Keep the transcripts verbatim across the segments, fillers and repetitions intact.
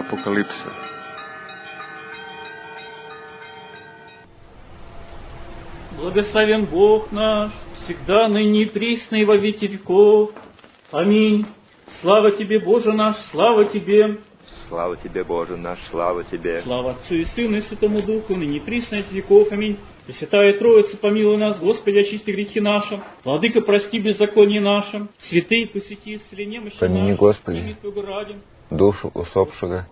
Апокалипса. Благословен Бог наш, всегда, ныне и присно и во веки веков. Аминь. Слава Тебе, Боже наш, слава Тебе. Слава Тебе, Боже наш, слава Тебе. Слава Отцу и Сыну и Святому Духу, ныне и присно и во веки веков. Аминь. И Святая Троица, помилуй нас, Господи, очисти грехи наши. Владыка, прости беззаконие наше. Святые, посвяти исцели немощи наши. Помяни, Господи, имя Твоего ради. душу усопшего.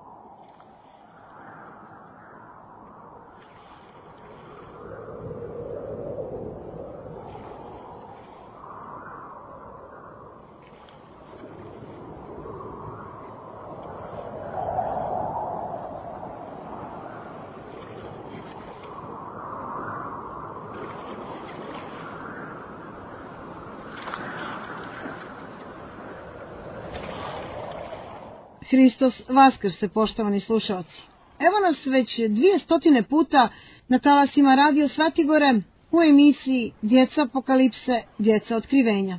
Hristos vaskrse, poštovani slušalci. Evo nas već dvije stotine puta na talasima Radio Svatigore u emisiji Djeca Apokalipse, Djeca Otkrivenja.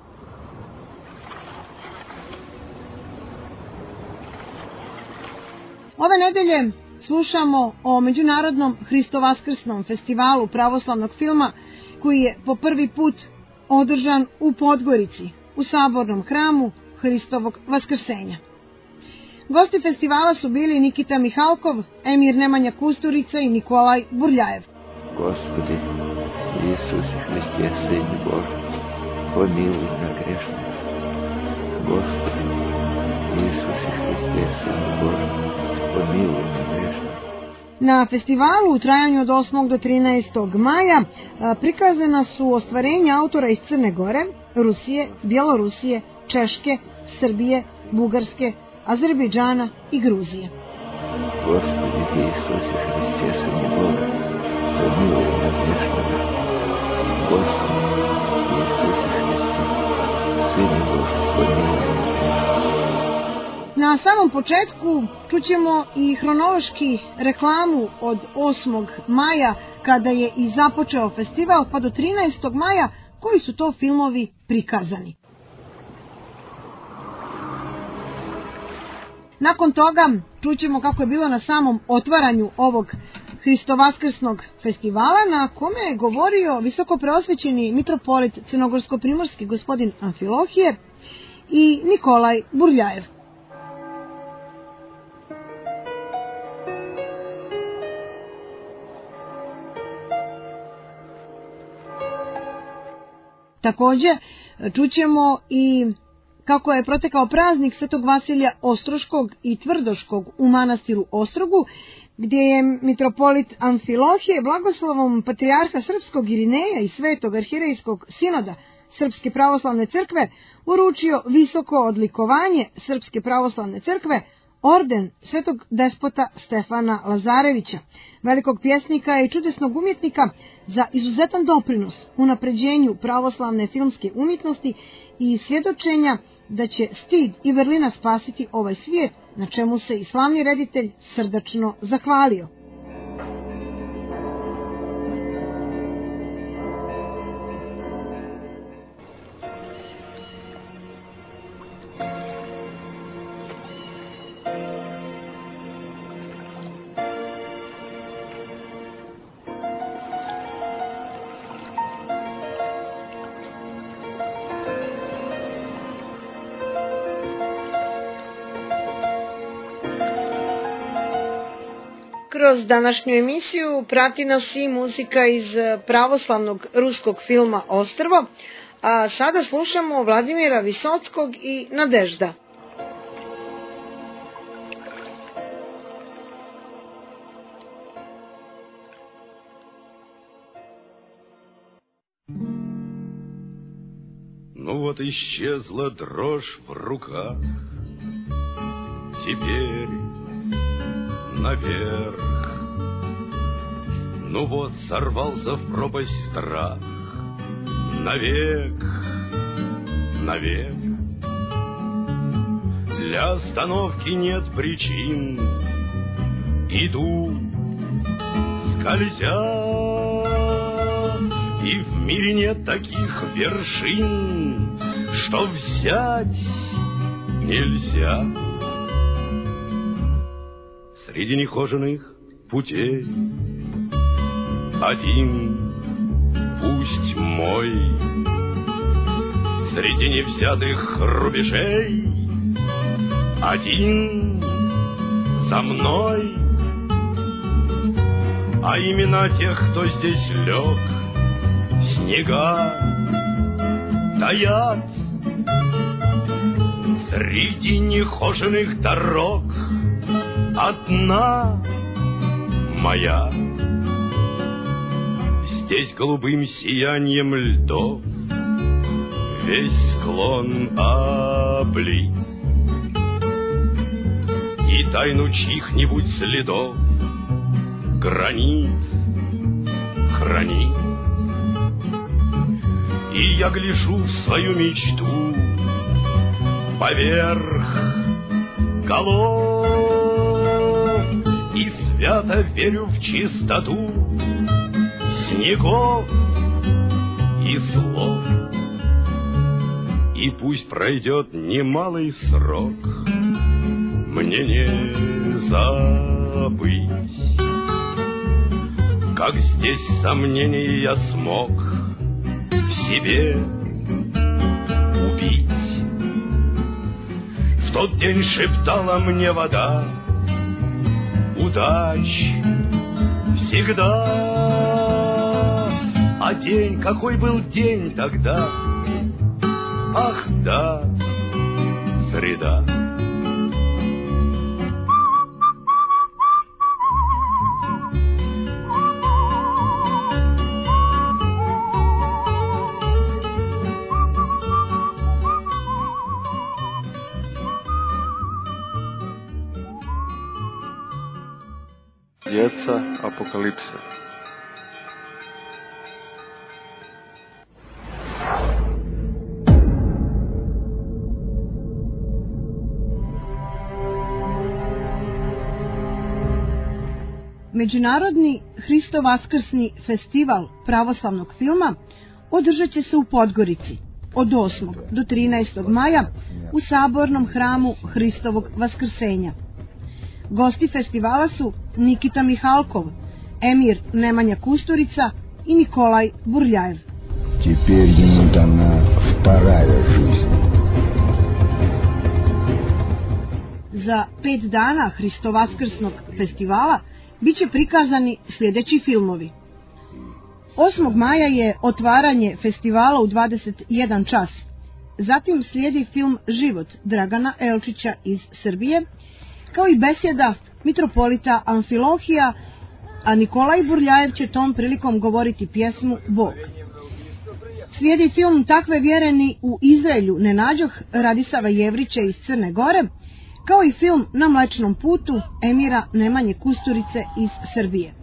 Ove nedelje slušamo o Međunarodnom Hristovaskrsnom festivalu pravoslavnog filma koji je po prvi put održan u Podgorici, u sabornom hramu Hristovog Vaskrsenja. Gosti festivala su bili Nikita Mihalkov, Emir Nemanja Kusturica i Nikolaj Burljajev. Господи, Иисусе Христе, Сыне Божий, помилуй меня грешных. Господи, Иисусе Христе, Сыне Божий, помилуй меня грешных. Na festivalu u trajanju od osmog do trinaestog maja prikazana su ostvarenja autora iz Crne Gore, Rusije, Bjelorusije, Češke, Srbije, Bugarske, Azerbejdžana i Gruzije. Господи Иисусе Христе, Сыне Божий, помилуй меня грешного. Господи Иисусе Христе, Сыне Божий, помилуй меня грешного. Na samom početku čućemo i hronološki reklamu od osmog maja kada je i započeo festival pa do trinaestog maja koji su to filmovi prikazani. Nakon toga čućemo kako je bilo na samom otvaranju ovog Hristovaskrsnog festivala na kome je govorio visoko preosvećeni mitropolit crnogorsko-primorski gospodin Amfilohije i Nikolaj Burljajev. Također čućemo i kako je protekao praznik Svetog Vasilija Ostroškog i Tvrdoškog u manastiru Ostrogu, gdje je mitropolit Amfilohije blagoslovom patrijarha Srpskog Irineja i Svetog arhirejskog sinoda Srpske pravoslavne crkve uručio visoko odlikovanje Srpske pravoslavne crkve, orden Svetog despota Stefana Lazarevića, velikog pjesnika i čudesnog umjetnika, za izuzetan doprinos unapređenju pravoslavne filmske umjetnosti i svjedočenja da će stid i vrlina spasiti ovaj svijet, na čemu se i slavni reditelj srdačno zahvalio. Kroz današnju emisiju prati nas i muzika iz pravoslavnog ruskog filma Ostrvo, a sada slušamo Vladimira Visockog i Nadežda. Ну вот исчезла дрожь в руках, теперь наверх. Ну вот сорвался в пропасть страх, навек, навек. Для остановки нет причин, иду, скользя, и в мире нет таких вершин, что взять нельзя. среди нехоженных путей. Один пусть мой среди невзятых рубежей, один за мной, а имена тех, кто здесь лег, снега таят среди нехоженных дорог. Одна моя здесь голубым сиянием льдов весь склон облит, и тайну чьих-нибудь следов гранит хранит. И я гляжу в свою мечту поверх голов и свято верю в чистоту снегов и слов. И пусть пройдет немалый срок, мне не забыть, как здесь сомнений я смог в себе убить. В тот день шептала мне вода: удач всегда. А день, какой был день тогда? Ах да, среда. Djeca apokalipse. Međunarodni Hristo-vaskrsni festival pravoslavnog filma održat će se u Podgorici od osmog do trinaestog maja u Sabornom hramu Hristovog Vaskrsenja. Gosti festivala su Nikita Mihalkov, Emir Nemanja Kusturica i Nikolaj Burljajev. Теперь ему дана вторая жизнь. Za pet dana Hristo-vaskrsnog festivala bit će prikazani sljedeći filmovi. osmog maja je otvaranje festivala u dvadeset jedan čas. Zatim slijedi film Život Dragana Elčića iz Srbije, kao i besjeda mitropolita Amfilohija, a Nikolaj Burljajev će tom prilikom govoriti pjesmu Bog. Slijedi film Takve vjereni u Izraelju ne nađoh Radisava Jevrića iz Crne Gore, kao i film Na mlečnom putu Emira Nemanje Kusturice iz Srbije.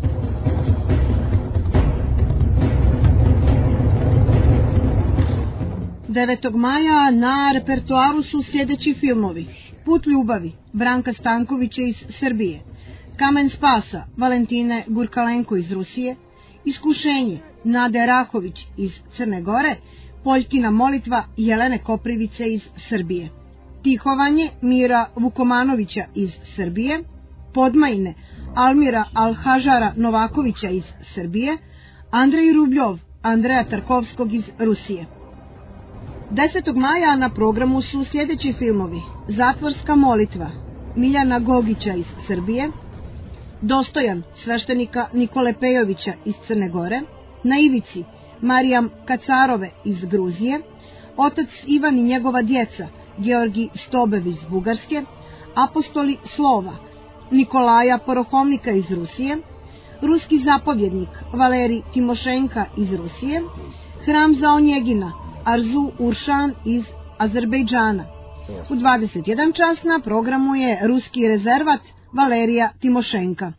devetog maja na repertoaru su sljedeći filmovi: Put ljubavi Branka Stankovića iz Srbije, Kamen spasa Valentine Gurkalenko iz Rusije, Iskušenje Nade Rahović iz Crne Gore, Poljkina molitva Jelene Koprivice iz Srbije, Tihovanje Mira Vukomanovića iz Srbije, Podmajne Almira Alhažara Novakovića iz Srbije, Andrej Rubljov Andreja Tarkovskog iz Rusije. desetog maja na programu su sljedeći filmovi: Zatvorska molitva Miljana Gogića iz Srbije, Dostojan sveštenika Nikole Pejovića iz Crne Gore, Na ivici Marijam Kacarove iz Gruzije, Otac Ivan i njegova djeca Georgi Stobev iz Bugarske, Apostoli slova Nikolaja Porohovnika iz Rusije, Ruski zapovjednik Valerij Timošenka iz Rusije, Hram za Onjegina Arzu Uršan iz Azerbejdžana. U dvadeset jedan čas na programu je Ruski rezervat Valerija Timošenka.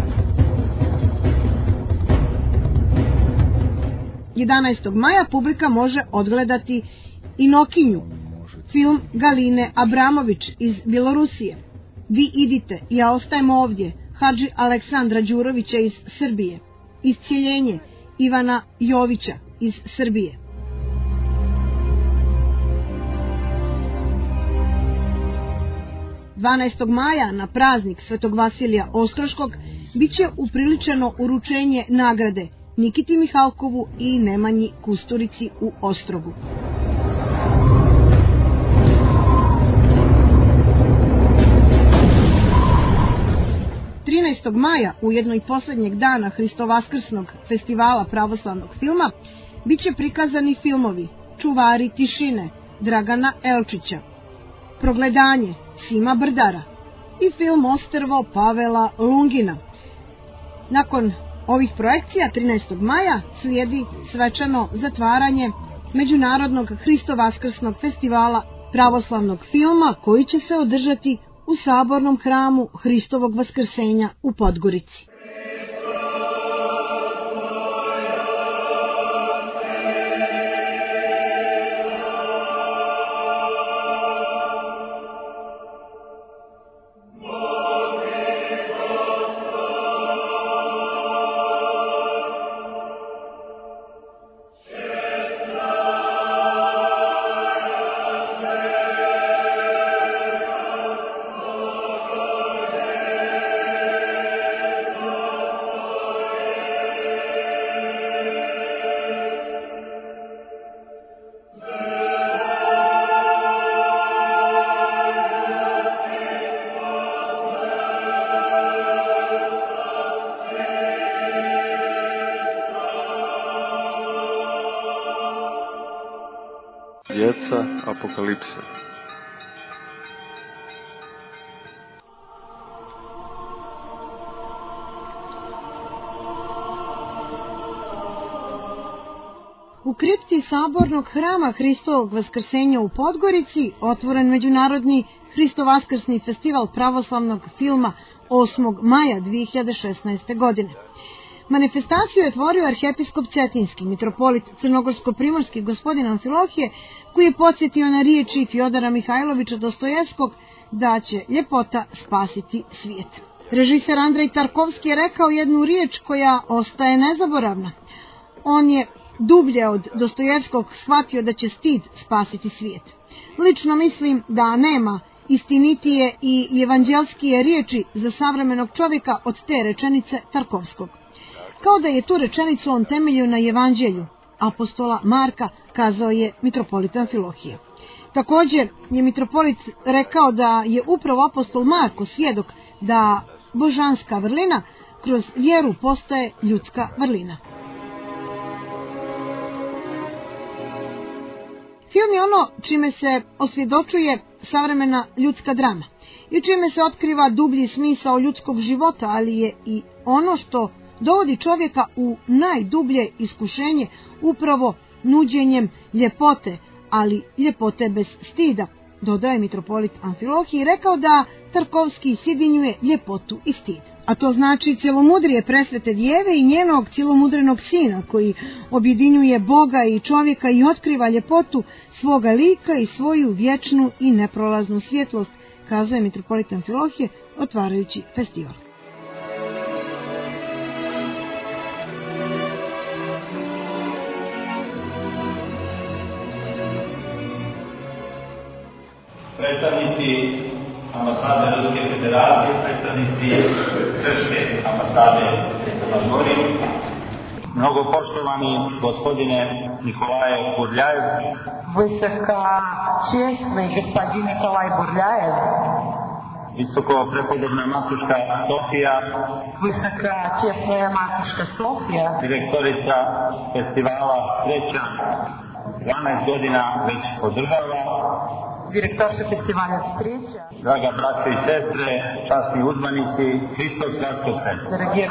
jedanaestog maja publika može odgledati Inokinju, film Galine Abramović iz Bjelorusije, Vi idite, ja ostajem ovdje Hadži Aleksandra Đurovića iz Srbije, Iscijeljenje Ivana Jovića iz Srbije. dvanaestog maja na praznik Svetog Vasilija Ostroškog biće upriličeno uručenje nagrade Nikiti Mihalkovu i Nemanji Kusturici u Ostrogu. trinaestog maja, ujedno i posljednjeg dana Hristovaskrsnog festivala pravoslavnog filma, biće prikazani filmovi Čuvari tišine Dragana Elčića, Progledanje Sima Brdara i film Ostrvo Pavela Lungina. Nakon ovih projekcija trinaestog maja slijedi svečano zatvaranje Međunarodnog Hristovaskrsnog festivala pravoslavnog filma koji će se održati u Sabornom hramu Hristovog Vaskrsenja u Podgorici. Djeca apokalipse. U kripti Sabornog hrama Hristovog Vaskrsenja u Podgorici otvoren Međunarodni Hristovaskrsni festival pravoslavnog filma osmog maja dve hiljade šesnaeste. godine. Manifestaciju je otvorio arhijepiskop Cetinski, mitropolit crnogorsko-primorski gospodin Amfilohije, koji je podsjetio na riječi Fjodora Mihajlovića Dostojevskog da će ljepota spasiti svijet. Režiser Andrej Tarkovski je rekao jednu riječ koja ostaje nezaboravna. On je dublje od Dostojevskog shvatio da će stid spasiti svijet. Lično mislim da nema istinitije i evanđelskije riječi za savremenog čovjeka od te rečenice Tarkovskog. Kao da je tu rečenicu on temeljio na evanđelju apostola Marka, kazao je mitropolit Amfilohije. Također je mitropolit rekao da je upravo apostol Marko svjedok da božanska vrlina kroz vjeru postaje ljudska vrlina. Film je ono čime se osvjedočuje savremena ljudska drama i čime se otkriva dublji smisao ljudskog života, ali je i ono što dovodi čovjeka u najdublje iskušenje upravo nuđenjem ljepote, ali ljepote bez stida, dodao je mitropolit Amfilohije i rekao da Tarkovski sjedinjuje ljepotu i stid. A to znači cjelomudrije presvete djeve i njenog cjelomudrenog sina koji objedinjuje Boga i čovjeka i otkriva ljepotu svoga lika i svoju vječnu i neprolaznu svjetlost, kazao je mitropolit Amfilohije otvarajući festival. Predstavnici ambasade Ruske federacije, predstavnici Crške ambasade u Crnoj Gori, mnogo poštovani gospodine Nikolaje Burljajev, высокочестный господин Николай Бурляев, visoko prepodobna matuška Sofija, высокочестная матушка Софья, direktorica festivala Sreća, dvanaest godina već održava, директорша фестиваля «Встреча», draga braćo i sestre, časni uzvanici, Hristos Vaskrse. дорогие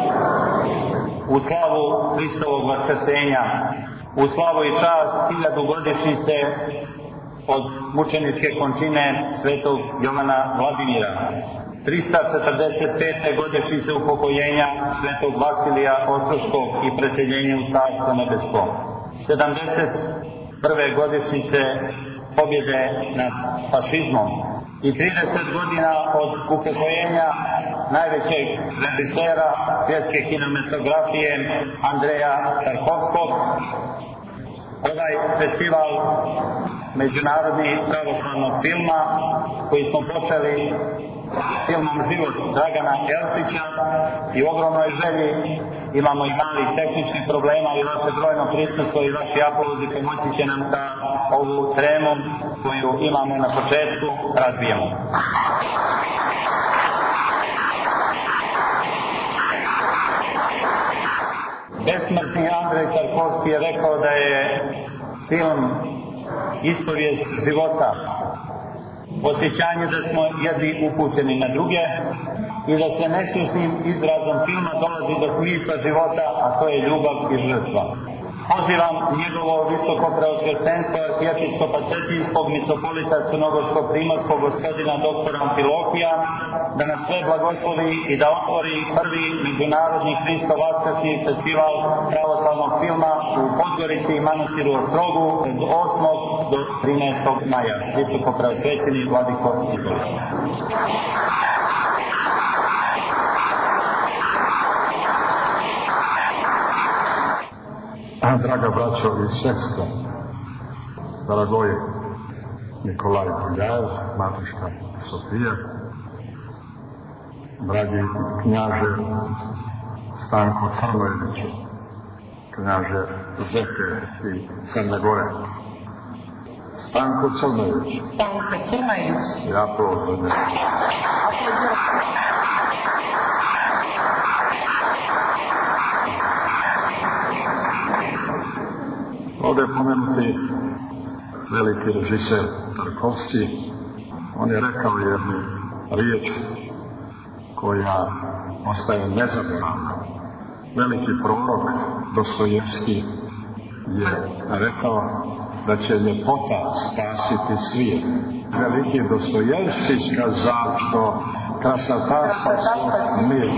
U slavu Hristovog Vaskrsenja, u slavu i čast hiljadugodišnjice od mučeničke končine svetog Jovana Vladimira, trista četrdeset pete godišnjice upokojenja svetog Vasilija Ostroškog i preseljenja u Carstvo nebesko, sedamdeset prve godišnjice pobjede nad fašizmom i trideset godina od upokojenja najvećeg režisera svjetske kinematografije Andreja Tarkovskog. Ovaj festival međunarodni pravoslavnog filma koji smo počeli filmom Život Dragana Elcića i u ogromnoj želji imamo i malih tehničkih problema i vaše brojno prisustvo i vaši aplauzi pomoći će nam da ovu tremu koju imamo na početku razbijemo. Besmrtni Andrej Tarkovski je rekao da je film ispovijest života, osjećanje da smo jedni upućeni na druge i da se neslušnim izrazom filma dolazi do smisla života, a to je ljubav i žrtva. Pozivam njegovo visoko preosvećenstvo arhijepiskopa Cetinskog mitropolita Crnogorskog primorskog gospodina doktora Amfilohija da nas sve blagoslovi i da otvori prvi međunarodni Hristo Vaskrsni festival pravoslavnog filma u Podgorici i manastiru Ostrogu od osmog do trinaestog maja. Visoko preosvećeni vladiko, izvolite. Draga braćo i sestre, dragoj Nikolaj Buljajev, matuška Sofija, dragi knjaže Stanko Crnojeviću, knjaže Zeke i Crne Gore. Stanko Crnojević. Stanko Crnojević. Ja prozvodne. Ovdje je pomenuti veliki režiser Tarkovski. On je rekao jednu riječ koja ostaje nezaboravna. Veliki prorok Dostojevski je rekao da će ljepota spasiti svijet. Veliki Dostojevski kazao što krasota spasila mir.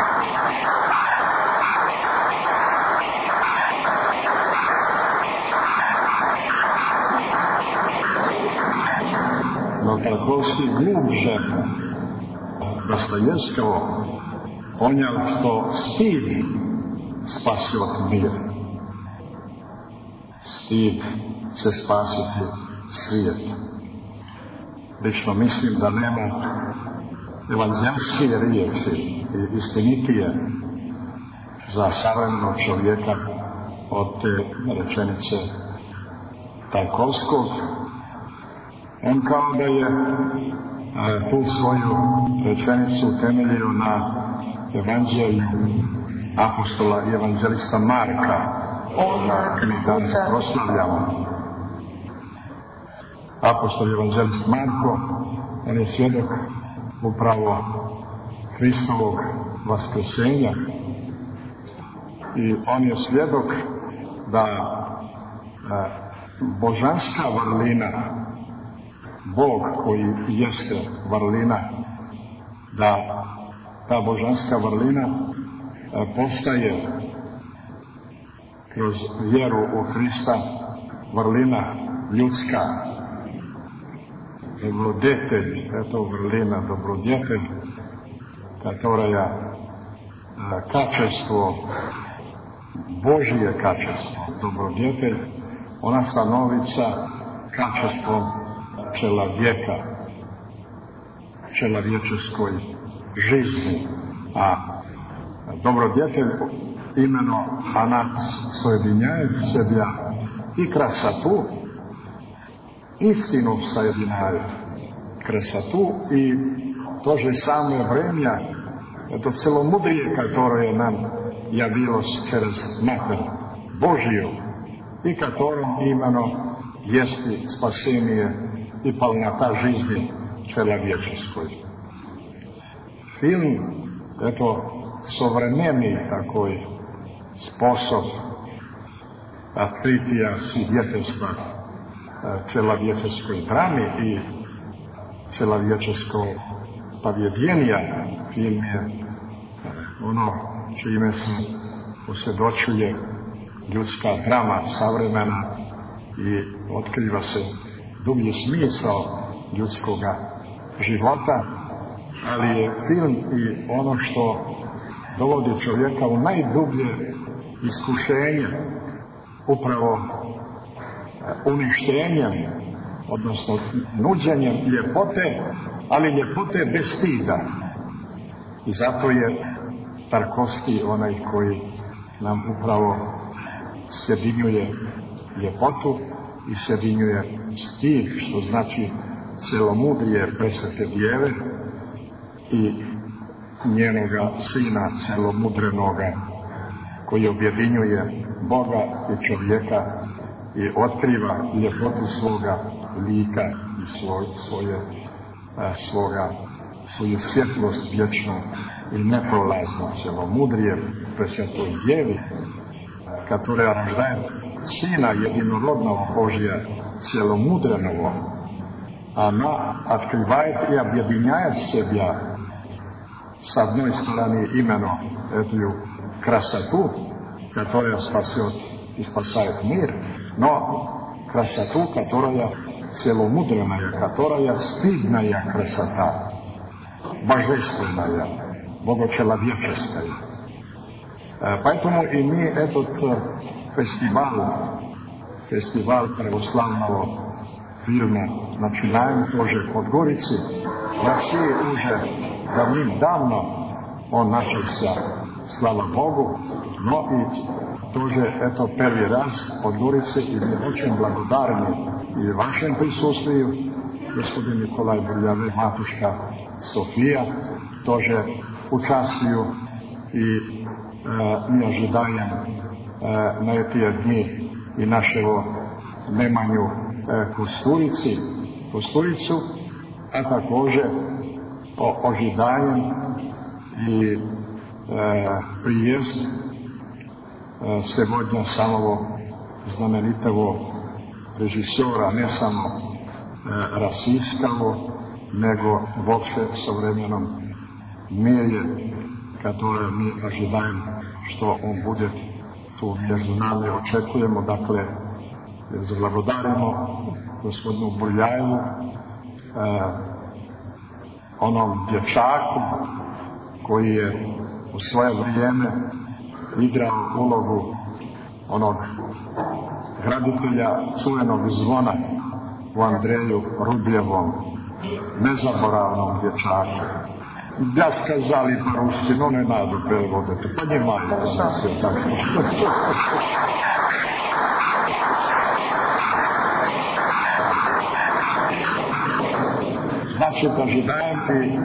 No Tarkovski glubže Dostojevskovo ponjal što stid spasio mir. Stid će spasiti svijet. Lično mislim da nema evanđelske riječi i istinitije za savremenog čovjeka od te rečenice Tarkovskog. On kao da je a, tu svoju rečenicu temeljio na evanđelju apostola i evanđelista Marka, koga mi danas proslavljamo. Apostol i evanđelist Marko, on je svjedok upravo Hristovog vaskrsenja i on je svjedok da a, božanska vrlina, Bog koji jeste vrlina, da ta božanska vrlina postaje kroz vjeru u Hrista vrlina ljudska. Dobrodjetelj, eto vrlina, dobrodjetelj, которая качество, Божие качество, добродетель, ona становится качеством человека, человеческой жизни. А добродетель именно она соединяет в себе и красоту, истину соединяет, красоту и в то же самое время это целомудрие, которое нам явилось через Матерь Божью, и которым именно есть спасение и полнота жизни человеческой. Фильм – это современный такой способ открытия свидетельства человеческой драмы и человеческого поведения в фильме. Ono čime se posvjedočuje ljudska drama savremena i otkriva se dublji smisao ljudskog života, ali je film i ono što dovodi čovjeka u najdublje iskušenje, upravo uništenjem odnosno nuđenjem ljepote, ali ljepote bez stida. I zato je Tarkovski onaj koji nam upravo sjedinjuje ljepotu i sjedinjuje stid, što znači celomudrije Presvete Djeve i njenoga sina celomudrenoga, koji objedinjuje Boga i čovjeka i otkriva ljepotu svoga lika i svoj, svoje, svoga, svoju svjetlost vječnu i neprolaznu celomudrije Presvetoj Djevi, которая рождает Сына Единородного Божия, целомудренного. Она открывает и объединяет себя, с одной стороны, именно эту красоту, которая спасет и спасает мир, но красоту, которая целомудренная, которая стыдная красота, божественная, богочеловеческая. Поэтому и мы этот фестиваль, фестиваль православного фильма начинаем тоже в Подгорице. В России уже давным-давно он начался, слава Богу, но и тоже это первый раз в Подгорице, и мы очень благодарны и вашему присутствию, господин Николай Бурьяве, матушка София, тоже участвую, и mi ожидаем na эти дни и нашего Неманju Kusturici, Kusturicu, a također ожидаем и приезд сегодня самого знаменитого режиссера, не само российского, nego вообще в современном мире, которое мы ожидаем, что он будет tu между нами, očekujemo, dakle, zablagodarimo gospodinu Burljajevu, eh, onom dječaku koji je u svoje vrijeme igrao ulogu onog graditelja čuvenog zvona u Andreju Rubljevom, nezaboravnom dječaku. Да сказали по-русски, но не надо переводить. Понимаете нас все так что. Значит, ожидаем и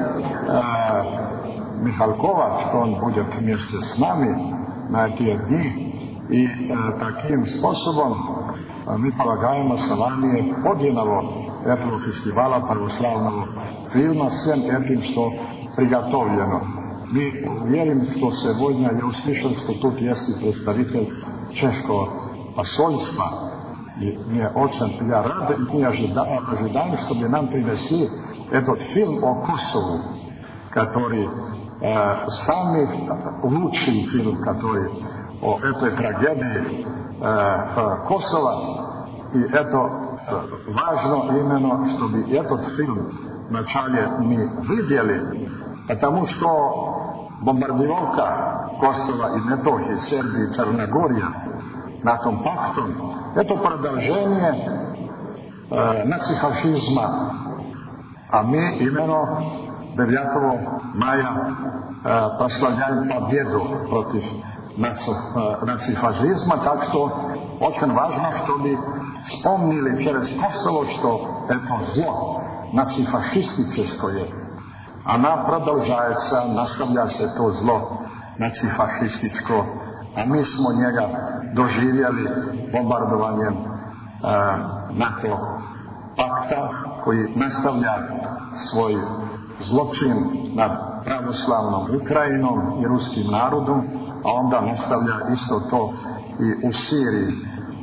э, Михалкова, что он будет вместе с нами на эти дни. И э, таким способом э, мы полагаем основание подъемного этого фестиваля православного фильма всем этим, что приготовлено. Мы верим, что сегодня я услышал, что тут есть и представитель чешского посольства. И мне очень, я рад, и мы ожидаем, ожидаем, чтобы нам принесли этот фильм о Косово, который э, самый лучший фильм, который о этой трагедии э, Косово. И это э, важно именно, чтобы этот фильм вначале мы видели, потому что бомбардировка Косово и Метохии, Сербии, Черногория НАТО пактом – это продолжение э, нацифашизма. А мы именно девятого мая э, прославляем победу против наци, э, нацифашизма, так что очень важно, чтобы вспомнили через Косово, что это зло нацифашистическое, она продолжается, наставляется то зло нацифашистическое, а мы smo njega doživjeli bombardovanjem e, NATO pakta koji nastavlja svoj zločin nad pravoslavnom Ukrajinom i ruskim narodom, a onda nastavlja isto to i u Siriji.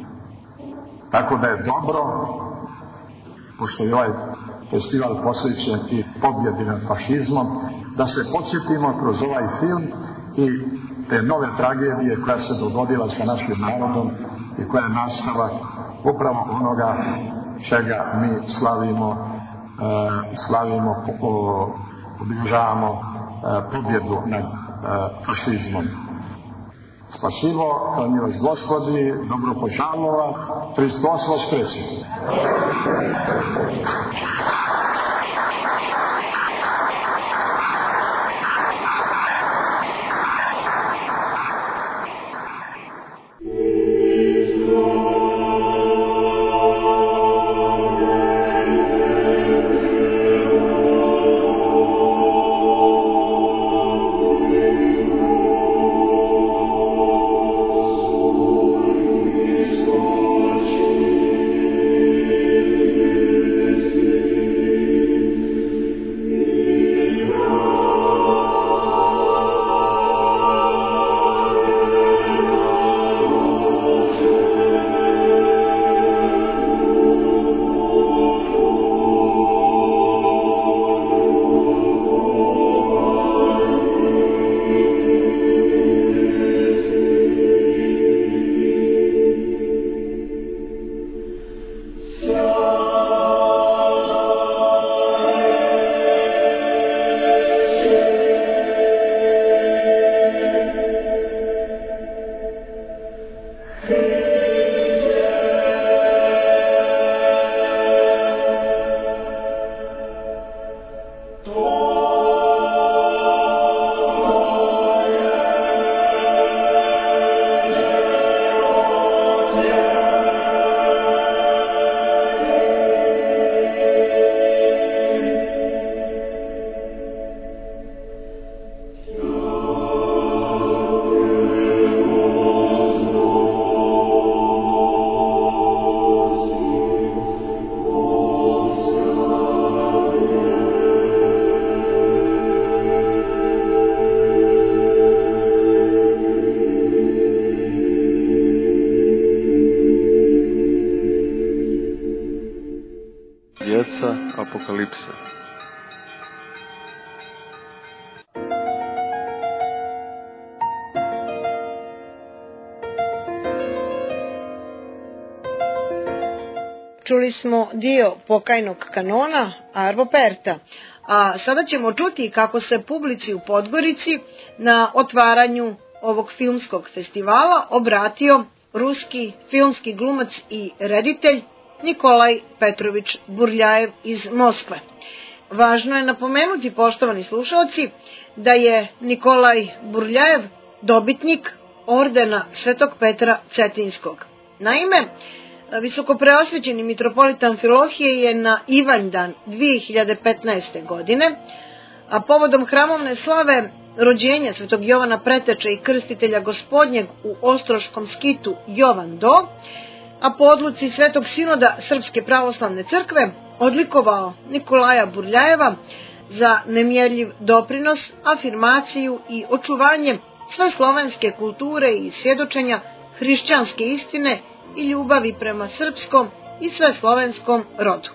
Tako da je dobro, pošto je ovaj festival posvećen i pobjedi nad fašizmom, da se podsjetimo kroz ovaj film i te nove tragedije koja se dogodila sa našim narodom i koja je nastavak upravo onoga čega mi slavimo, e, slavimo, obilježavamo e, pobjedu nad e, fašizmom. Spasivo, milost Gospodi, dobro požalovat, Hristos Voskresie. Djeca apokalipse. Čuli smo dio pokajnog kanona Arvo Perta, a sada ćemo čuti kako se publici u Podgorici na otvaranju ovog filmskog festivala obratio ruski filmski glumac i reditelj Nikolaj Petrović Burljajev iz Moskve. Važno je napomenuti, poštovani slušalci, da je Nikolaj Burljajev dobitnik ordena Svetog Petra Cetinskog. Naime, visokopreosvećeni mitropolit Amfilohije je na Ivanjdan dve hiljade petnaeste. godine, a povodom hramovne slave rođenja Svetog Jovana Preteče i krstitelja Gospodnjeg u Ostroškom skitu Jovan Do, a po odluci Svetog Sinoda Srpske pravoslavne crkve odlikovao Nikolaja Burljajeva za nemjerljiv doprinos, afirmaciju i očuvanje sve slovenske kulture i svjedočenja hrišćanske istine i ljubavi prema srpskom i sve slovenskom rodu.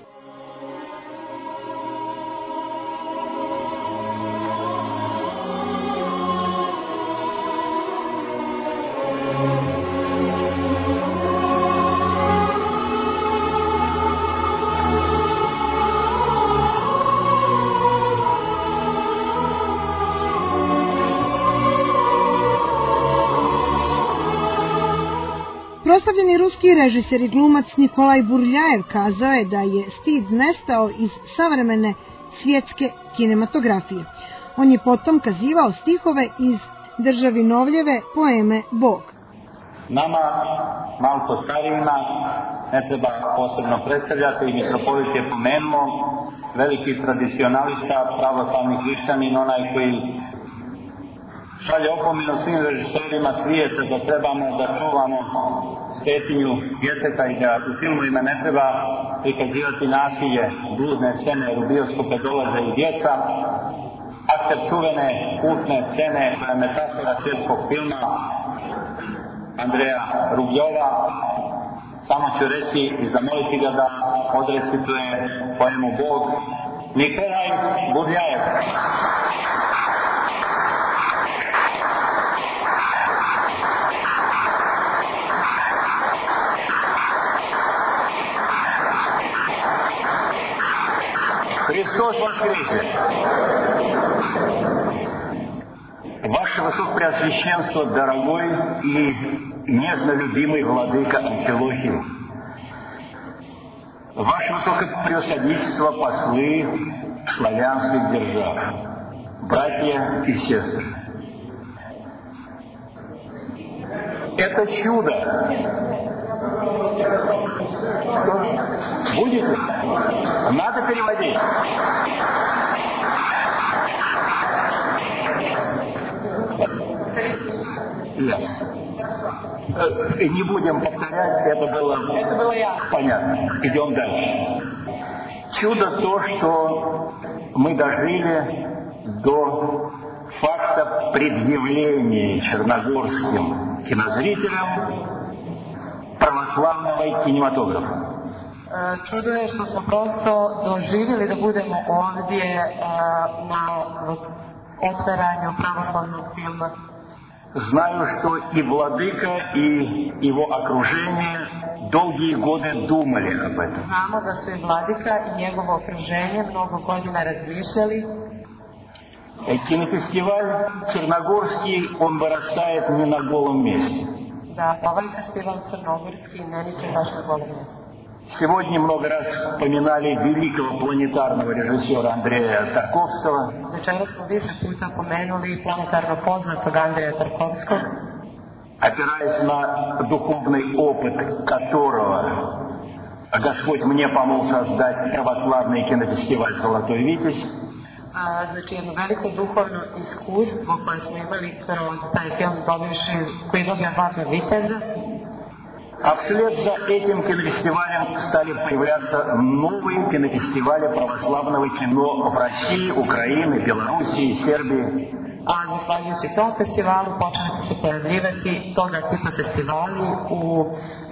Proslavljeni ruski režiser i glumac Nikolaj Burljajev kazao je da je stid nestao iz savremene svjetske kinematografije. On je potom kazivao stihove iz Državinovljeve poeme Bog. Nama, malo starijima, ne treba posebno predstavljati, i mitropolit je pomenuo, veliki tradicionalista, pravoslavni hrišćanin, onaj koji šalje opomenu svim režiserima svijeta da trebamo da čuvamo svetinju djeteta i da u filmovima ne treba prikazivati nasilje, bludne scene, jer u bioskope dolaze i djeca. Akter čuvene kultne scene koja je metafora svjetskog filma Andreja Rubljova, samo ću reći i zamoliti ga da odrecituje poemu Bog, Nikolaj Burljajev. Hristos Voskresie. Vaš Ваше Высокопреосвященство, дорогой и нежно любимый владыка Амфилохий, Ваше Высокопреосвященство, послы славянских держав, братья и сестры, это чудо. Что? Будете? Надо переводить. Нет. Не будем повторять, это было, это было я. Понятно. Идем дальше. Чудо то, что мы дожили до факта предъявления черногорским кинозрителям православного кинематографа. Čudo je što smo prosto doživjeli da budemo ovdje na otvaranju pravoslavnog filma. Знаю, что и владыка, и его окружение долгие годы думали об этом. Znamo da su i vladika i njegovo okruženje mnogo godina razmišljali. Кинофестиваль черногорский, он вырастает не на голом месте. Da ovaj festival crnogorski ne niče baš na golom mjestu. Сегодня много раз поминали великого планетарного режиссера Андрея Тарковского. Večeras smo više puta pomenuli planetarno poznatog Andreja Tarkovskog. Опираясь на духовный опыт которого Господь мне помог создать православный кинофестиваль «Золотой Витязь». Znači jedno veliko duhovno iskustvo koje smo imali kroz taj film dobivši koji dobija Zlatnog viteza. А вслед за этим кинофестивалем стали появляться новые кинофестивали православного кино в России, Украине, Белоруссии, Сербии. A zahvaljujući tom festivalu počeli su se pojavljivati toga tipa festivali u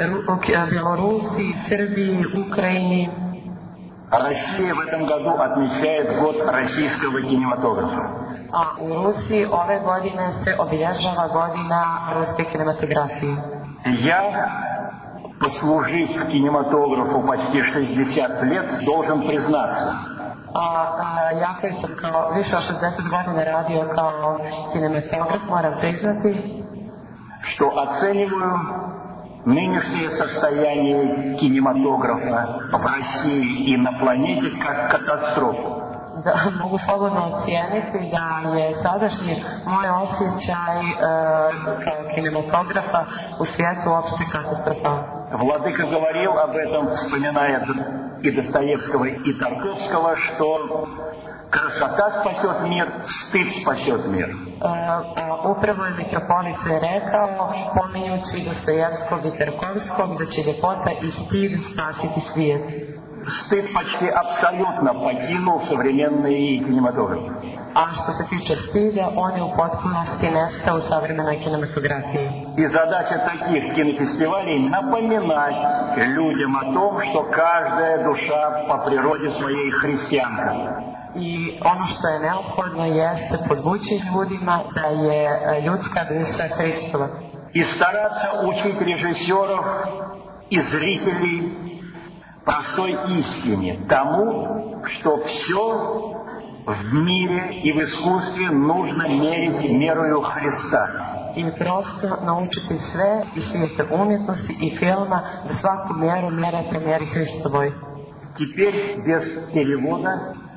Белорусии, Srbiji, Ukrajini. Россия в этом году отмечает год российского кинематографа. A u Rusiji ove godine se obilježava godina ruske kinematografije. Я, послужив кинематографу почти шестьдесят лет, должен признаться. A, a ja koji sam kao više od šezdeset godina radio kao kinematograf, moram priznati что оцениваю нынешнее состояние кинематографа в России и на планете как катастрофу. Da mogu slobodno ocijeniti da je sadašnji moj osjećaj e, kao kinematografa u svijetu uopšte katastrofa. Владыка говорил об этом, вспоминая и Достоевского, и Тарковского, что красота спасет мир, стыд спасет мир. Upravo je mitropolit rekao, pominjući Dostojevskog i Tarkovskog, da će ljepota i stid spasiti svijet. Стыд почти абсолютно покинул современный кинематограф. A što se tiče stida, on je u potpunosti nestao u savremenoj kinematografiji. И задача таких кинофестивалей напоминать людям о том, что каждая душа по природе своей христианка. I ono što je neophodno jeste podvući ljudima da je ljudska duša Hristova. И стараться учить режиссеров и зрителей простой истине, тому, что все в мире и в искусстве нужно мерить мерою Христа. I prosto naučiti sve i svijete umjetnosti i filma da svaku mjeru mjere premjeri Hristovoj. Теперь без перевода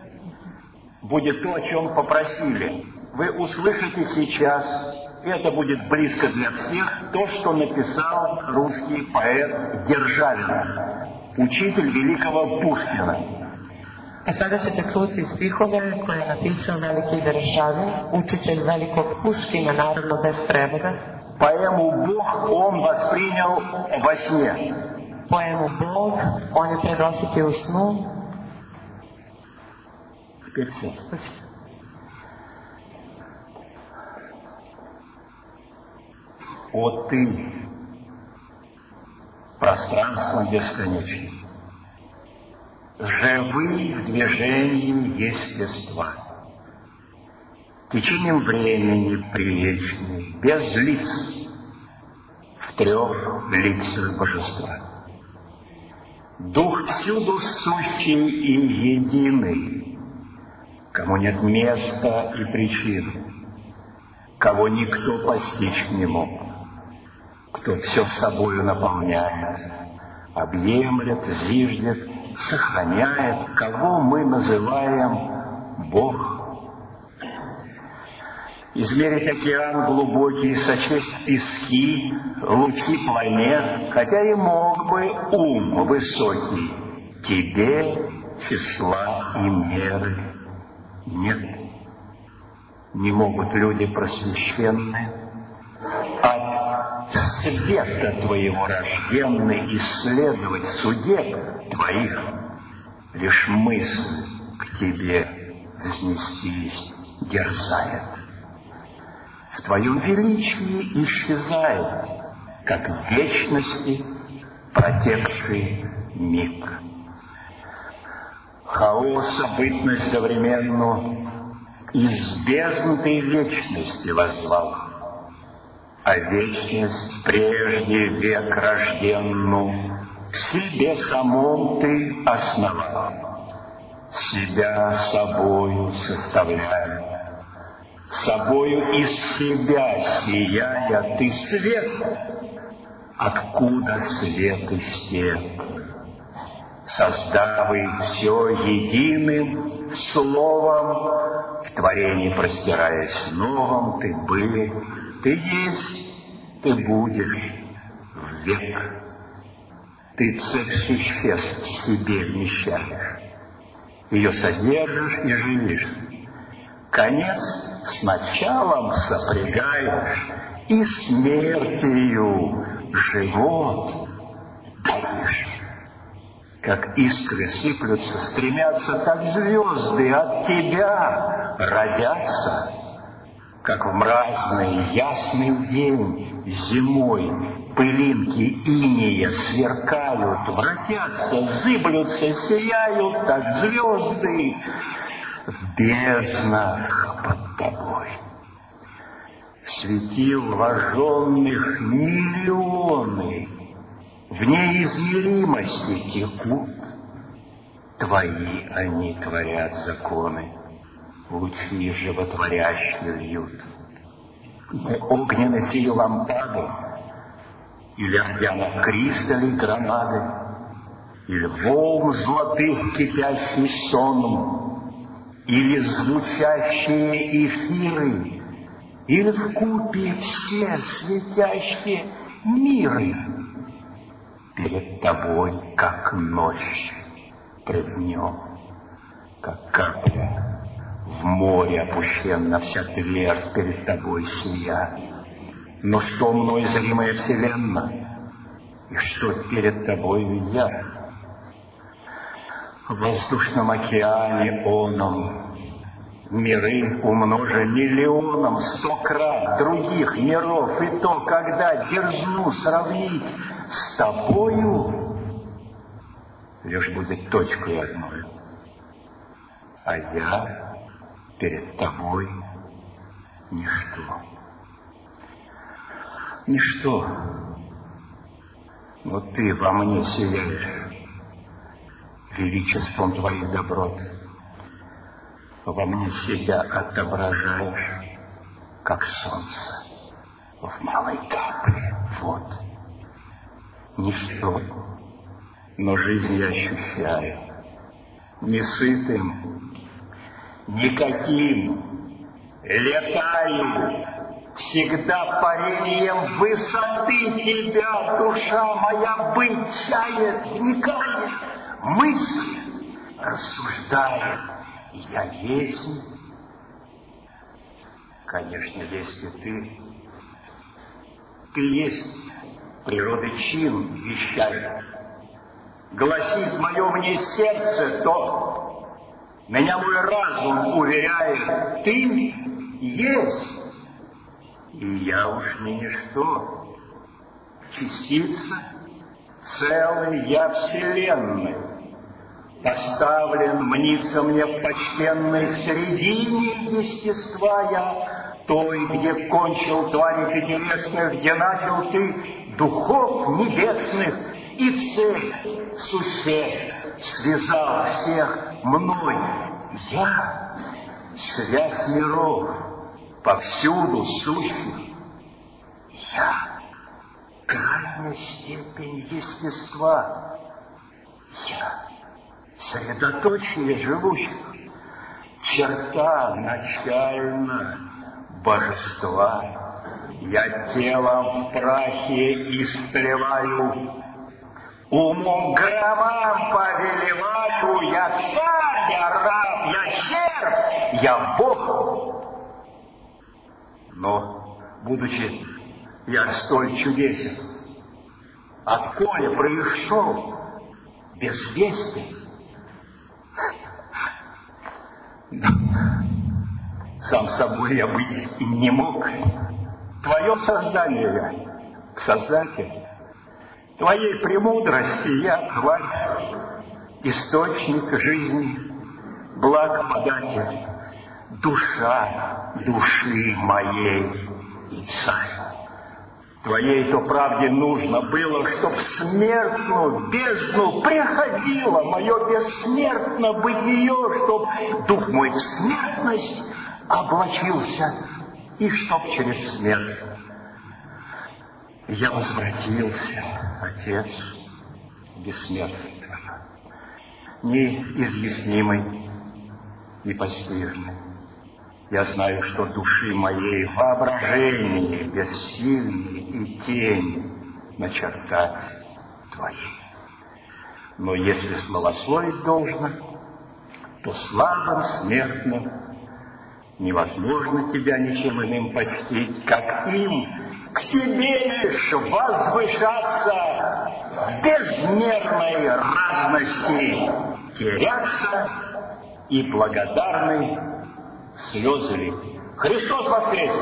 будет то, о чем попросили. Вы услышите сейчас, и это будет близко для всех, то, что написал русский поэт Державин, учитель великого Пушкина. A sada ćete čuti stihove koje je napisao veliki Državin, učitelj velikog Puškina, naravno bez prevoda. Поэму «Бог» он воспринял во сне. Poemu Bog on je predosjetio u snu. Теперь все. О ты, пространство бесконечное, живы в движении естества, течением времени приличный, без лиц, в трех лицах божества. Дух всюду сущий и единый, кому нет места и причины, кого никто постичь не мог, кто все собою наполняет, объемлет, зиждет, сохраняет, кого мы называем Бог. Измерить океан глубокий, сочесть пески, лучи планет, хотя и мог бы ум высокий, тебе числа и меры нет. Не могут люди просвещенные от света твоего рожденный исследовать судеб твоих, лишь мысль к тебе взнестись дерзает. В твоем величии исчезает, как в вечности протекший миг. Хаоса бытность современную из бездны ты вечности возвал, а вечность прежде век рожденную в себе самом ты основал, себя собою составляя. Собою из себя сияя ты свет, откуда свет истек. Создавый все единым словом, в творении простираясь новым, ты был, ты есть, ты будешь век. Ты цепь существ в себе вмещаешь, ее содержишь и живешь. Конец с началом сопрягаешь, и смертью живот даешь. Как искры сыплются, стремятся, так звезды от тебя родятся. Как в мразный ясный день зимой пылинки инея сверкают, вратятся, зыблются, сияют, так звезды в безднах под тобой. Светил вожженных миллионы в неизмеримости текут. Твои они творят законы, лучи животворящие льют. Огненные сии лампады, или ордянов кристаллей гранаты, или волн золотых кипящий сон, или звучащие эфиры, или вкупе все светящие миры перед тобой, как ночь пред днем, как капля в море опущена вся твердь перед тобой сия. Но что мной зримая вселенная, и что перед тобой я? В воздушном океане оном миры умножа миллионом сто крат других миров, и то, когда дерзну сравнить с тобою, лишь будет точкой одной, а я перед тобой ничто. Ничто, но ты во мне сияешь величеством твоих доброт, во мне себя отображаешь, как солнце в малой капле вод. Ничто, но жизнь я ощущаю, не сытым, никаким, летаю, всегда парением высоты тебя душа моя быть чает, вникает, мысль рассуждает, я есть. Конечно, если ты, ты есть природы чин вещает, гласит мое мне сердце, то меня мой разум уверяет, ты есть, и я уж не ничто, частица, целый я вселенной, поставлен, мнится мне в почтенной средине естества я, той, где кончил твари телесных, где начал ты духов небесных, и в цель существ связал всех мной. Я — связь миров, повсюду сущих. Я — крайняя степень естества. Я — средоточие живущих, черта начальна божества. Я телом в прахе истлеваю, умом громам повелеваю. Я царь, я раб, я червь, я Бог. Но, будучи я столь чудесен, отколе пришел без вести, сам собой я быть и не мог. Твое создание я, Создатель, Твоей премудрости я тварь, источник жизни, благоподатель, душа души моей и царь. Твоей-то правде нужно было, чтоб смертную бездну приходило мое бессмертно бытие, чтоб дух мой в смертность облачился, и чтоб через смерть я возвратился, Отец бессмертный Твой, неизъяснимый, непостижный. Я знаю, что души моей воображение бессильны и тени начертать Твои. Но если словословить должно, то слабым смертным невозможно Тебя ничем иным почтить, как им к Тебе лишь возвышаться в безмерной разности, теряться и благодарный слезы лить. Христос воскресе!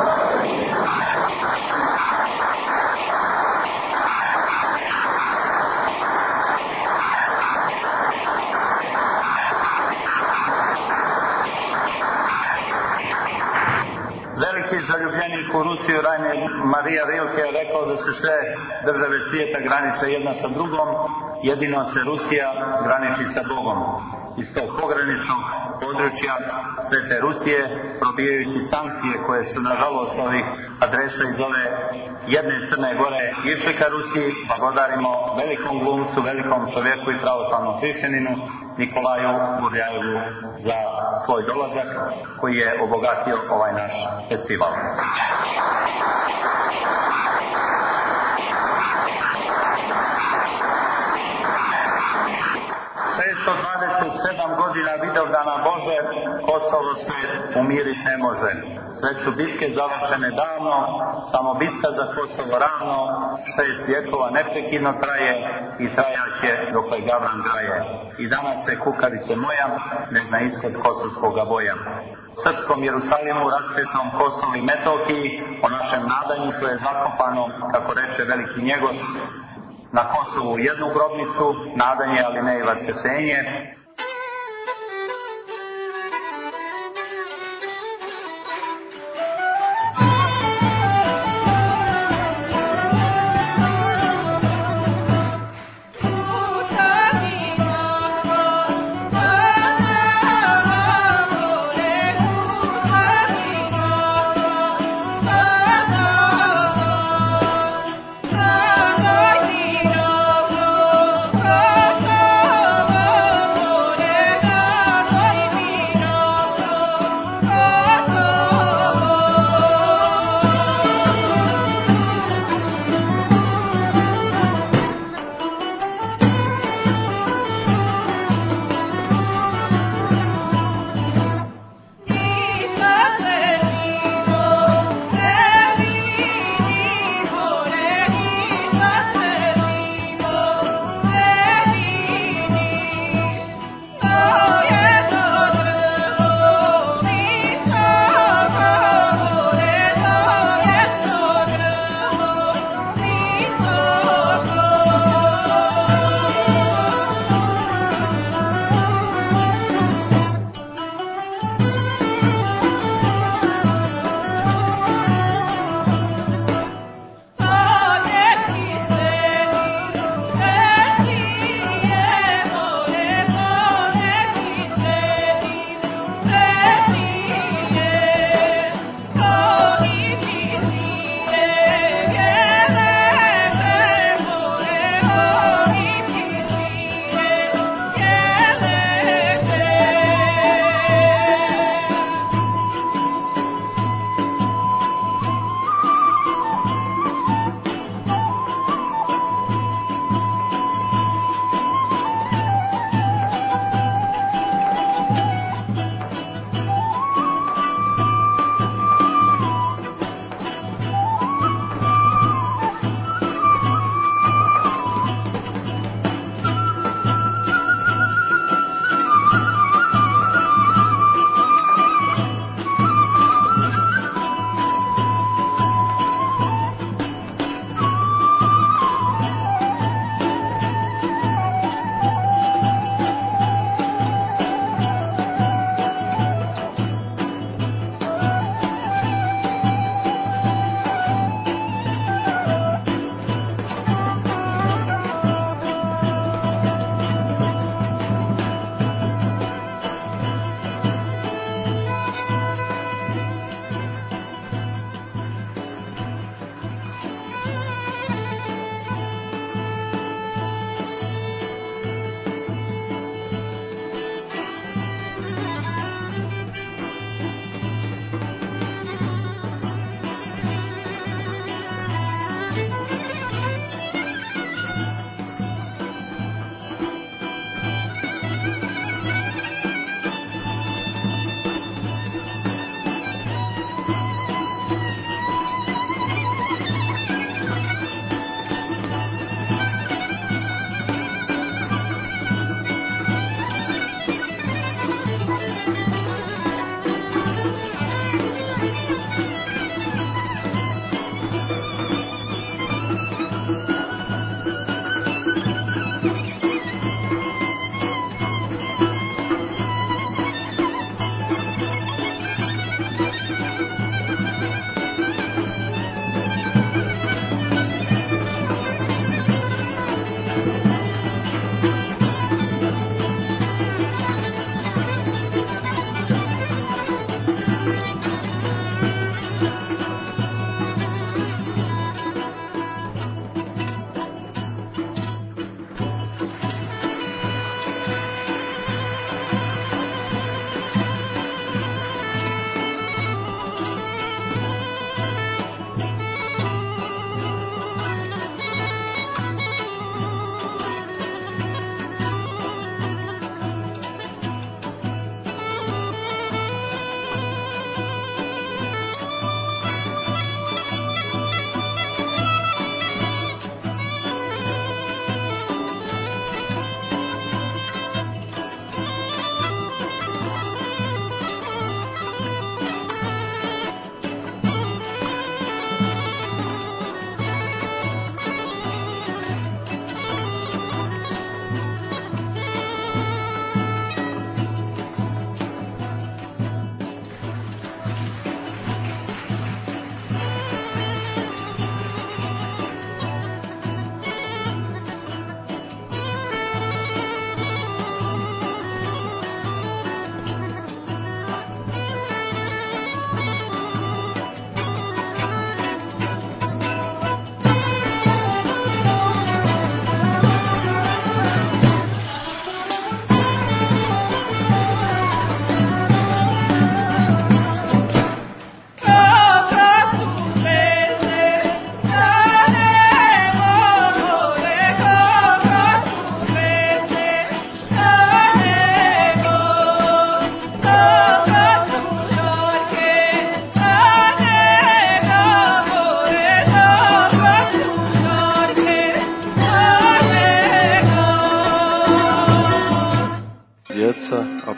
Veliki zaljubljenik u Rusiju Rainer Marija Rilke je rekao da se sve države svijeta graniče jedna sa drugom, jedino se Rusija graniči sa Bogom. Iz tog pograničnog područja Svete Rusije, probijajući sankcije koje su nažalost ovih adresa iz ove jedne Crne Gore išli ka Rusiji, blagodarimo velikom glumcu, velikom čovjeku i pravoslavnom hrišćaninu Nikolaju Gurjajevu za svoj dolazak koji je obogatio ovaj naš festival. šesto dvadeset sedam godina Vidovdana Bože, Kosovo se umirit ne može. Sve su bitke završene davno, samo bitka za Kosovo ravno, šest vjekova neprekidno traje i trajaće dokle Gavran traje. I danas se kukavice moja ne zna ishod kosovskoga boja. Srpskom Jerusalimu, raspetnom Kosovu i Metohiji, o našem nadanju koje je zakopano, kako reče veliki Njegos, na Kosovu jednu grobnicu, nadanje, ali ne i vaskrsenje. Oh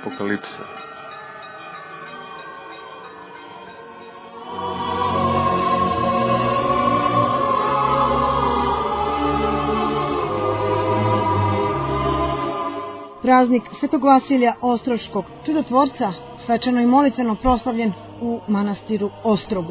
Apokalipse. Praznik Svetog Vasilija Ostroškog čudotvorca svečano i molitveno proslavljen u manastiru Ostrogu.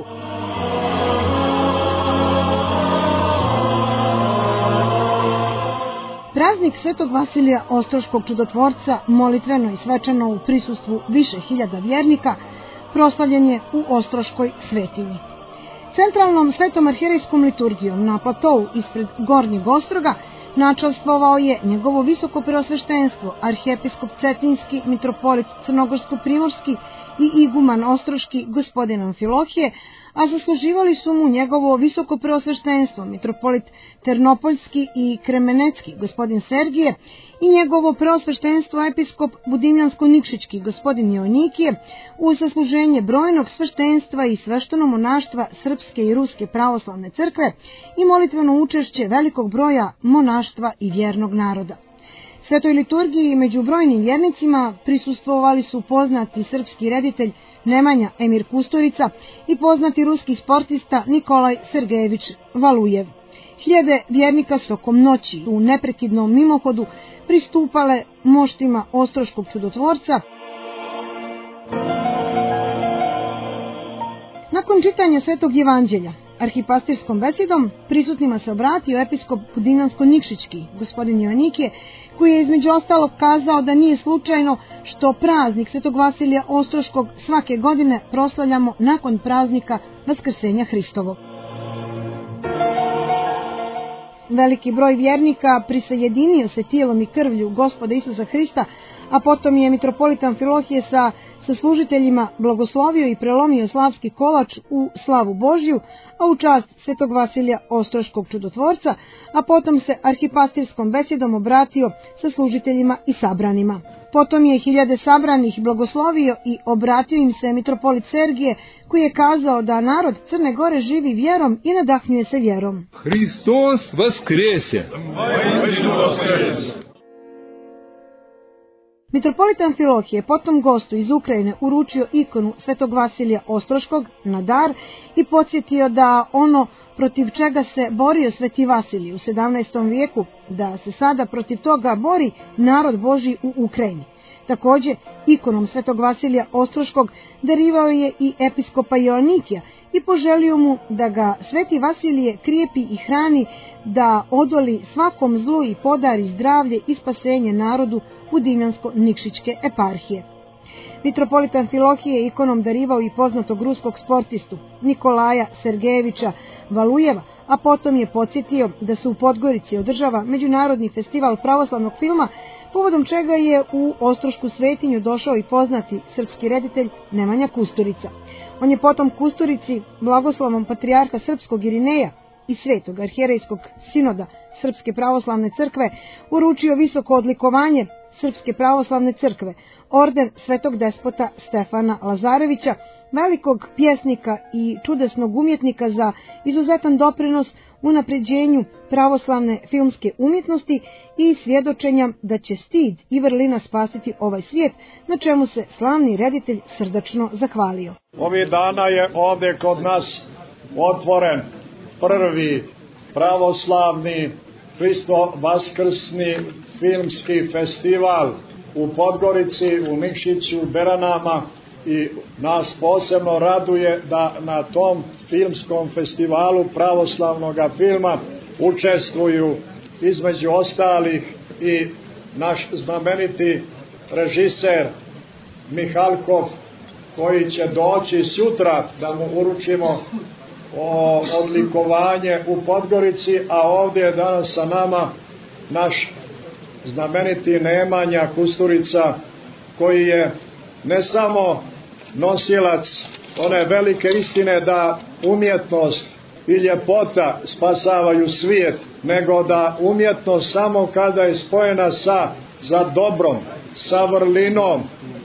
Praznik Svetog Vasilija Ostroškog čudotvorca molitveno i svečano u prisustvu više hiljada vjernika proslavljen je u Ostroškoj svetinji. Centralnom svetom arhijerejskom liturgijom na platou ispred Gornjeg Ostroga načastvovao je njegovo visoko preosveštenstvo, arhijepiskop Cetinjski, mitropolit Crnogorsko-primorski i iguman Ostroški gospodin Amfilohije, a zasluživali su mu njegovo visoko preosveštenstvo, mitropolit Ternopoljski i Kremenecki gospodin Sergije i njegovo preosveštenstvo episkop Budimljansko-Nikšićki gospodin Joanikije, uz zasluženje brojnog sveštenstva i svešteno-monaštva Srpske i Ruske pravoslavne crkve i molitveno učešće velikog broja monaštva i vjernog naroda. Svetoj liturgiji među brojnim vjernicima prisustvovali su poznati srpski reditelj Nemanja Emir Kusturica i poznati ruski sportista Nikolaj Sergejević Valujev. Hiljade vjernika s tokom noći u neprekidnom mimohodu pristupale moštima Ostroškog čudotvorca. Nakon čitanja Svetog Evanđelja arhipastirskom besedom prisutnima se obratio episkop Budimljansko-Nikšićki gospodin Joanikije, koji je između ostalog kazao da nije slučajno što praznik Svetog Vasilija Ostroškog svake godine proslavljamo nakon praznika Vaskrsenja Hristovog. Veliki broj vjernika prisajedinio se tijelom i krvlju Gospoda Isusa Hrista, a potom je mitropolit Amfilohije sa saslužiteljima blagoslovio i prelomio slavski kolač u slavu Božju, a u čast Svetog Vasilija Ostroškog čudotvorca, a potom se arhipastirskom besedom obratio saslužiteljima i sabranima. Potom je hiljade sabranih blagoslovio i obratio im se mitropolit Sergije, koji je kazao da narod Crne Gore živi vjerom i nadahnjuje se vjerom. Hristos vaskrese! Mitropolit Amfilohije potom gostu iz Ukrajine uručio ikonu Svetog Vasilija Ostroškog na dar i podsjetio da ono protiv čega se borio Sveti Vasilij u sedamnaestom vijeku, da se sada protiv toga bori narod Božji u Ukrajini. Također, ikonom Svetog Vasilija Ostroškog darivao je i episkopa Joanikija i poželio mu da ga Sveti Vasilije krijepi i hrani, da odoli svakom zlu i podari zdravlje i spasenje narodu Budimljansko-Nikšićke eparhije. Mitropolit Amfilohije je ikonom darivao i poznatog ruskog sportistu Nikolaja Sergejevića Valujeva, a potom je podsjetio da se u Podgorici održava Međunarodni festival pravoslavnog filma, povodom čega je u Ostrošku svetinju došao i poznati srpski reditelj Nemanja Kusturica. On je potom Kusturici, blagoslovom patrijarha srpskog Irineja i svetog arhijerejskog sinoda Srpske pravoslavne crkve, uručio visoko odlikovanje Srpske pravoslavne crkve, orden svetog despota Stefana Lazarevića, velikog pjesnika i čudesnog umjetnika za izuzetan doprinos unapređenju pravoslavne filmske umjetnosti i svjedočenja da će stid i vrlina spasiti ovaj svijet, na čemu se slavni reditelj srdačno zahvalio. Ovih dana je ovdje kod nas otvoren prvi pravoslavni Hristo vaskrsni filmski festival u Podgorici, u Nikšiću, u Beranama, i nas posebno raduje da na tom filmskom festivalu pravoslavnog filma učestvuju između ostalih i naš znameniti režiser Mihalkov, koji će doći sutra da mu uručimo o odlikovanje u Podgorici, a ovdje je danas sa nama naš znameniti Nemanja Kusturica, koji je ne samo nosilac one velike istine da umjetnost i ljepota spasavaju svijet, nego da umjetnost samo kada je spojena sa za dobrom, sa vrlinom,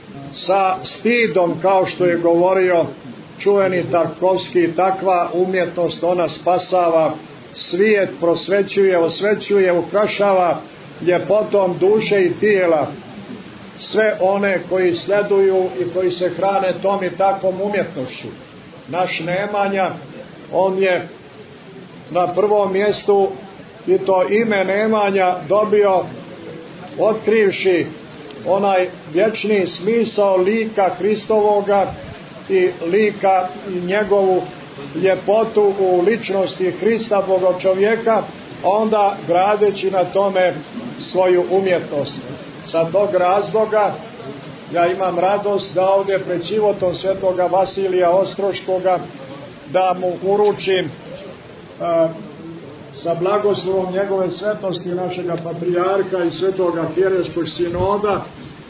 sa stidom, kao što je govorio čuveni Tarkovski, takva umjetnost ona spasava svijet, prosvećuje, osvećuje, ukrašava ljepotom duše i tijela sve one koji sleduju i koji se hrane tom i takvom umjetnošću. Naš Nemanja, on je na prvom mjestu i to ime Nemanja dobio otkrivši onaj vječni smisao lika Hristovoga i lika i njegovu ljepotu u ličnosti Hrista Boga čovjeka, a onda gradeći na tome svoju umjetnost. Sa tog razloga ja imam radost da ovdje pred životom svetoga Vasilija Ostroškoga da mu uručim a, sa blagoslovom njegove svetosti našega patrijarha i svetoga Hjereškog sinoda,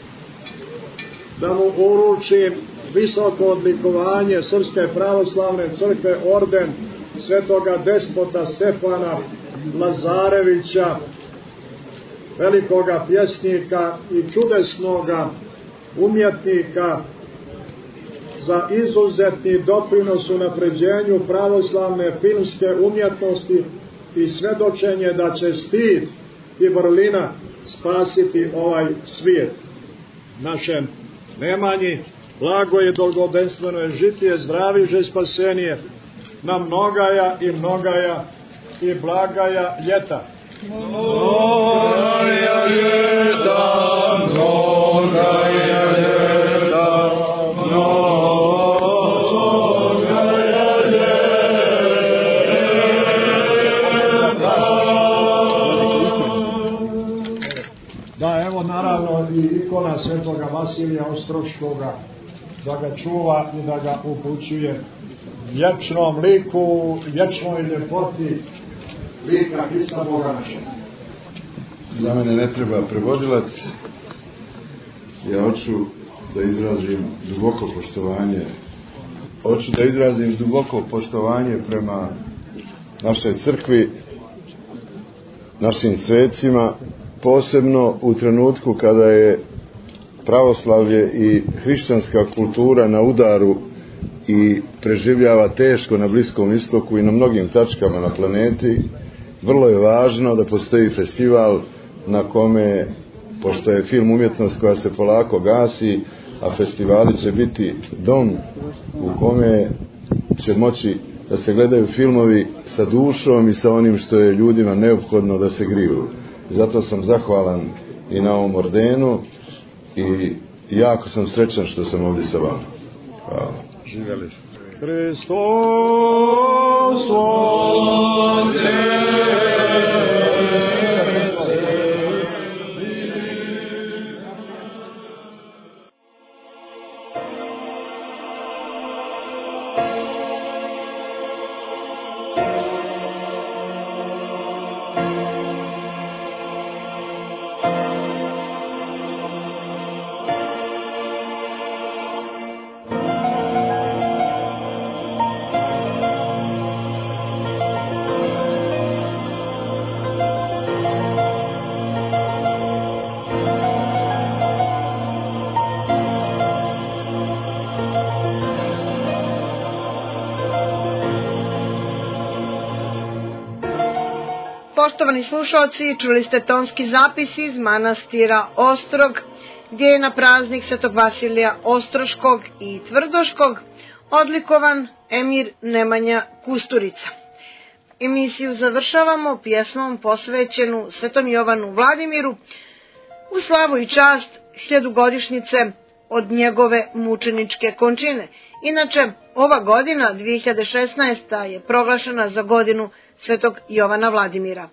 da mu uručim visoko odlikovanje Srpske pravoslavne crkve orden svetoga despota Stefana Lazarevića, velikoga pjesnika i čudesnoga umjetnika za izuzetni doprinos u napređenju pravoslavne filmske umjetnosti i svedočenje da će stid i vrlina spasiti ovaj svijet. Našem Nemanji blago je dolgodenstveno je žitije, zdraviže spasenije, na mnogaja i mnogaja i blagaja ljeta. Mnogaja ljeta, mnogaja ljeta, mnogaja ljeta. Da, evo naravno i ikona svetoga Vasilija Ostroškoga, da ga čuva i da ga upućuje vječnom liku, vječnoj ljepoti lika Hrista Boga našeg. Za mene ne treba prevodilac, ja hoću da izrazim duboko poštovanje, hoću da izrazim duboko poštovanje prema našoj crkvi, našim svecima, posebno u trenutku kada je pravoslavlje i hrišćanska kultura na udaru i preživljava teško na Bliskom istoku i na mnogim tačkama na planeti. Vrlo je važno da postoji festival na kome, pošto je film umjetnost koja se polako gasi, a festivali će biti dom u kome će moći da se gledaju filmovi sa dušom i sa onim što je ljudima neophodno da se griju. Zato sam zahvalan i na ovom ordenu i jako sam srećan što sam ovdje sa vama. Hvala. Živjeli. Hristos vođe. Poštovani slušalci, čuli ste tonski zapis iz manastira Ostrog, gdje je na praznik Svetog Vasilija Ostroškog i Tvrdoškog odlikovan emir Nemanja Kusturica. Emisiju završavamo pjesmom posvećenu Svetom Jovanu Vladimiru u slavu i čast hiljadugodišnjice od njegove mučeničke končine. Inače, ova godina, dvije hiljade šesnaesta. je proglašena za godinu Svetog Jovana Vladimira.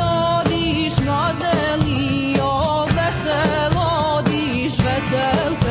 Veselo diš, vesel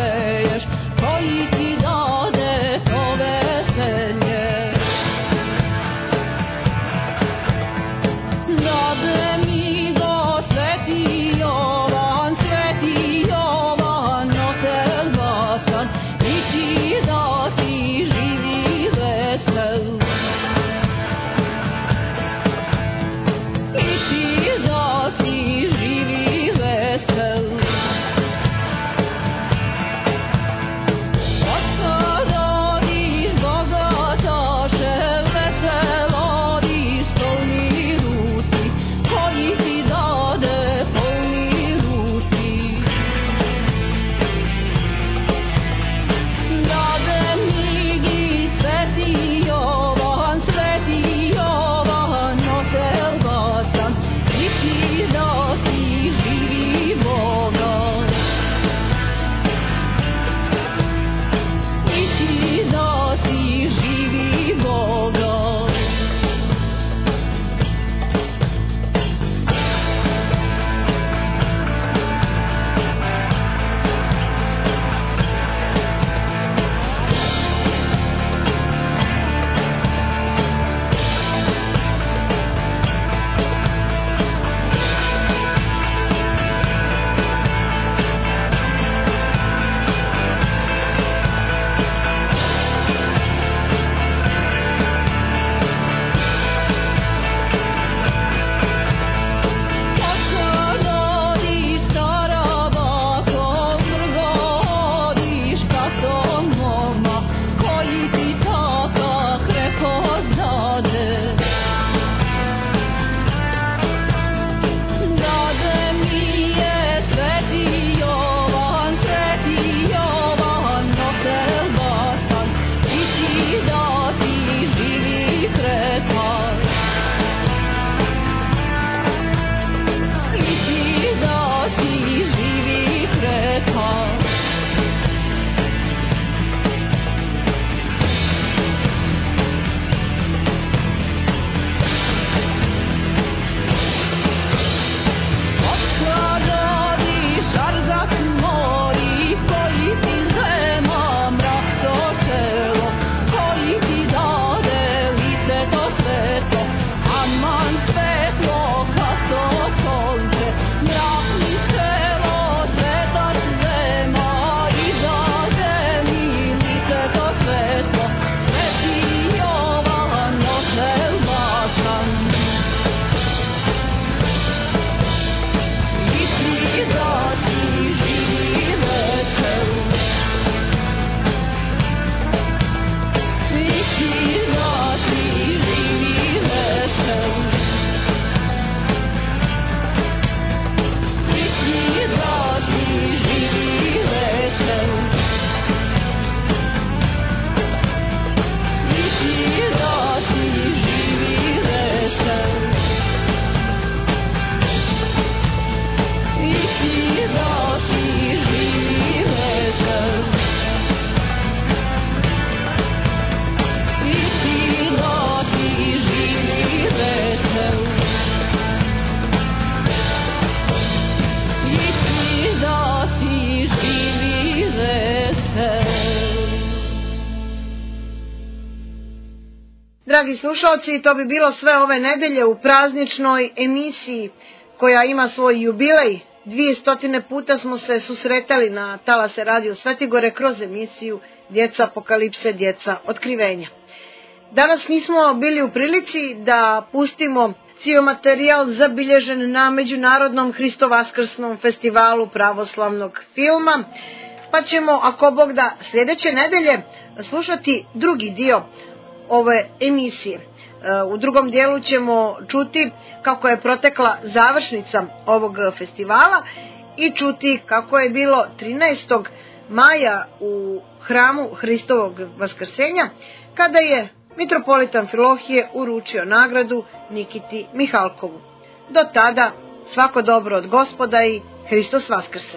Dragi slušalci, to bi bilo sve ove nedelje u prazničnoj emisiji koja ima svoj jubilej. Dvije stotine puta smo se susretali na talase Radio Svetigore kroz emisiju Djeca apokalipse, djeca otkrivenja. Danas nismo bili u prilici da pustimo cijel materijal zabilježen na Međunarodnom Hristovaskrsnom festivalu pravoslavnog filma, pa ćemo, ako Bog da, sljedeće nedelje slušati drugi dio ove emisije. U drugom dijelu ćemo čuti kako je protekla završnica ovog festivala i čuti kako je bilo trinaestog maja u hramu Hristovog vaskrsenja, kada je mitropolit Amfilohije uručio nagradu Nikiti Mihalkovu. Do tada svako dobro od Gospoda i Hristos vaskrse!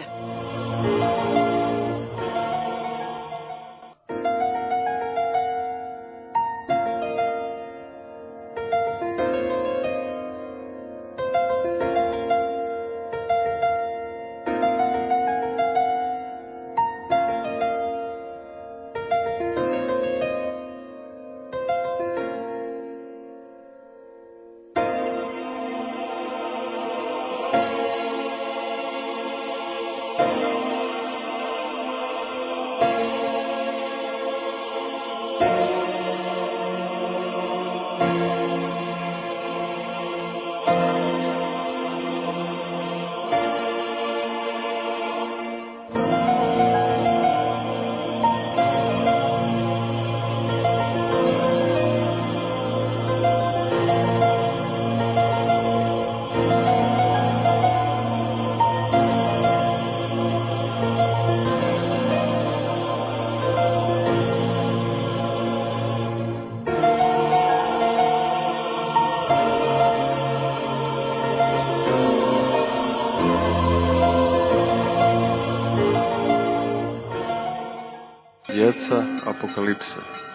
Djeca apokalipse.